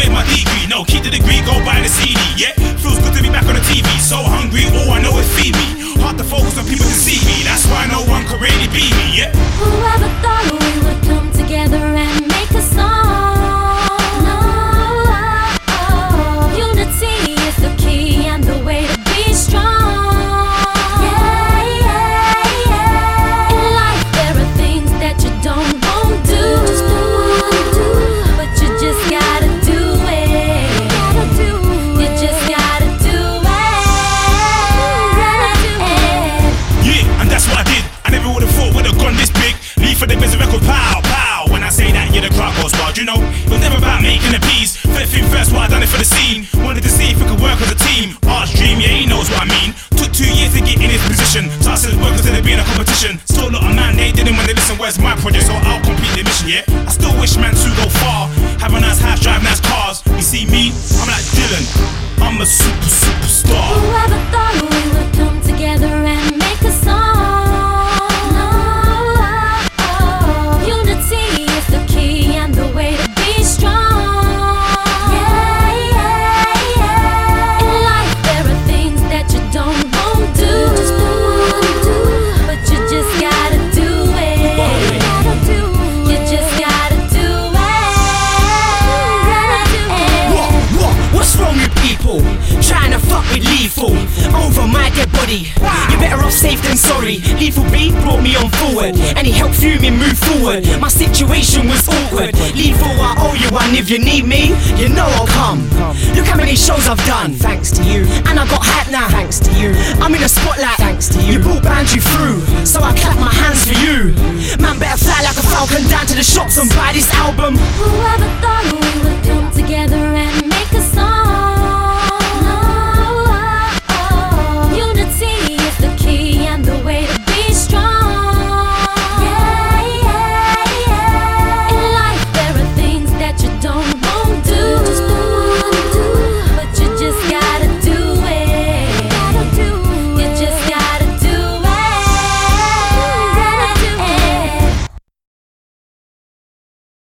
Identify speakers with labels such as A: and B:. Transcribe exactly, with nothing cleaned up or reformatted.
A: where's my degree? No, keep the degree, go buy the C D, yeah? Feels good to be back on the T V, so hungry, all I know is feed me. Hard to focus on people to see me, that's why no one can really beat me, yeah?
B: Whoever thought we would come together and make a song? No, unity is the key and the way to be strong. Yeah, yeah, yeah. In life there are things that you don't want to do, but you just gotta do it. You just gotta do it.
A: Yeah, and that's what I did. I never would've thought we'd have gone this big. Leave for the business record, pow, pow. When I say that, yeah, the crowd goes wild. You know, it was never about making a piece. First thing first, what I done it for the scene. Wanted to see if we could work as a team. Arch dream, yeah, he knows what I mean. Took two years to get in this position. Started work instead of being a competition. Still a lot of man, they didn't want to listen. Where's my project? So I'll complete the mission, yeah. I still wish man to go far. Have a nice house, drive nice cars. You see me, I'm like Dylan. I'm a super, superstar.
B: Whoever thought we would come together and make a song? Unity is the key and the way to be strong. Yeah, yeah, yeah. In life there are things that you don't want to do, but you just gotta do it. You just gotta do it.
C: What, what, what's wrong with people? Trying to fuck with lethal over my dead body. You're better off safe than sorry. Lethal B brought me on forward, and he helped Fuming move forward. My situation was awkward. Lethal, I owe you one. If you need me, you know I'll come. Look how many shows I've done, thanks to you. And I got hype now, thanks to you. I'm in the spotlight, thanks to you. You brought Banju through, so I clap my hands for you. Man better fly like a falcon down to the shops and buy this album.
B: Whoever thought we would come together